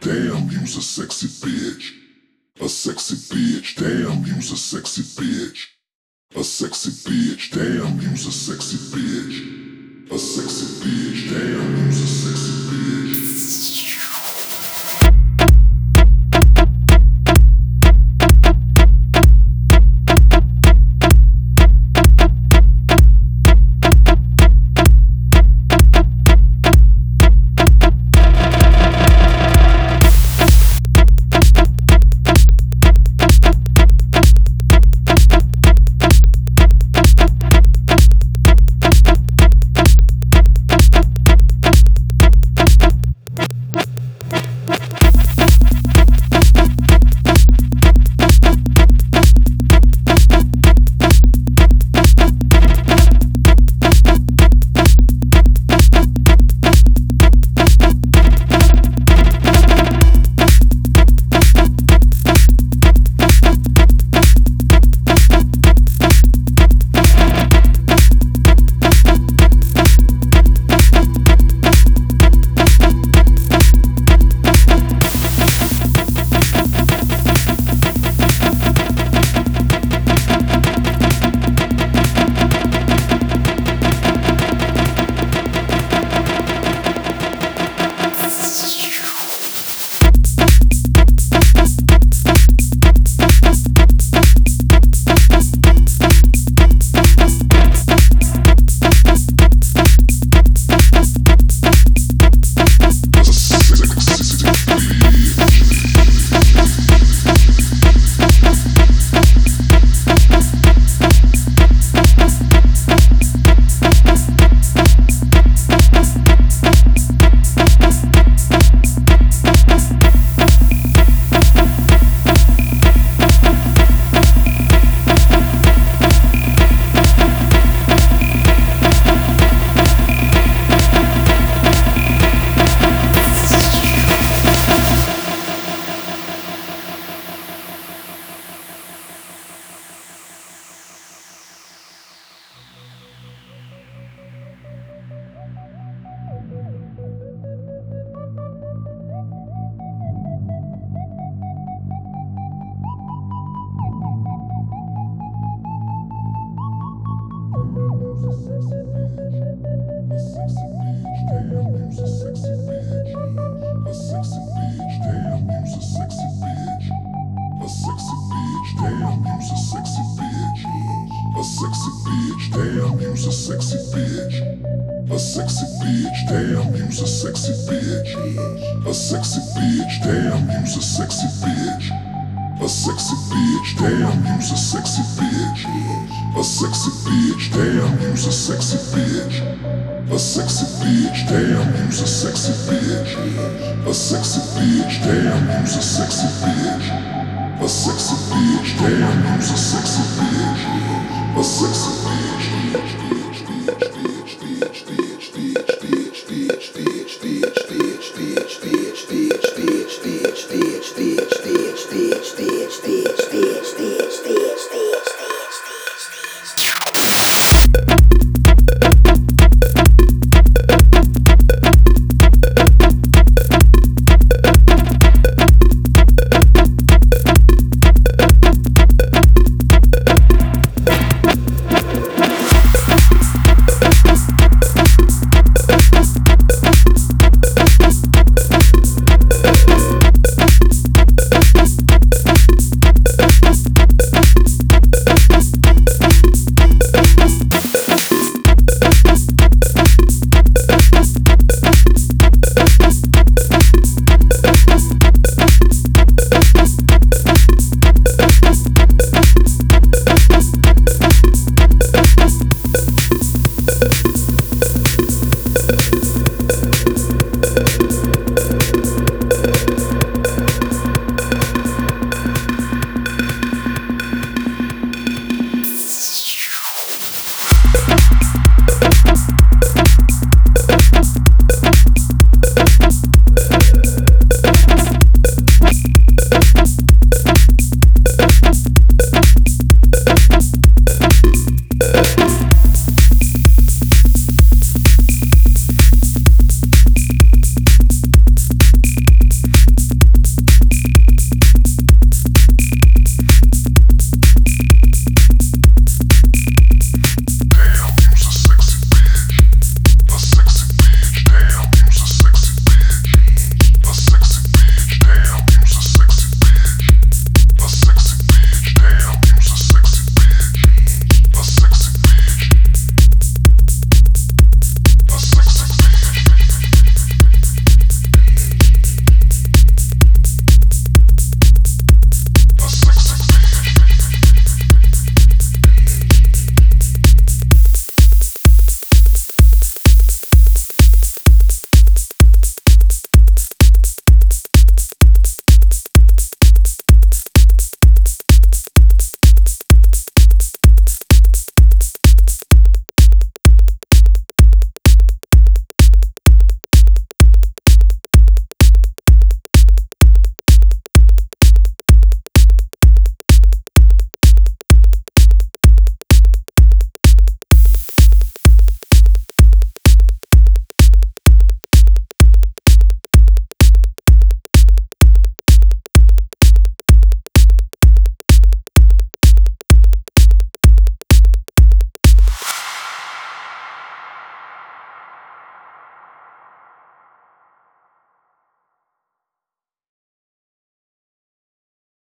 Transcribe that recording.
Damn, you's a sexy bitch. A sexy bitch. Damn, you's a sexy bitch. A sexy bitch. Damn, you's a sexy bitch. A sexy bitch. Damn, you's a sexy bitch. Damn, you's a sexy bitch. A sexy bitch. Damn, you's a sexy bitch. A sexy bitch. Damn, you's a sexy bitch. A sexy bitch. Damn, you's a sexy bitch. A sexy bitch. Damn, you's a sexy bitch. A sexy bitch. Damn, you's a sexy bitch. A sexy bitch. Damn, you's a sexy bitch. A sexy bitch. Damn, you's a sexy bitch. A sexy bitch.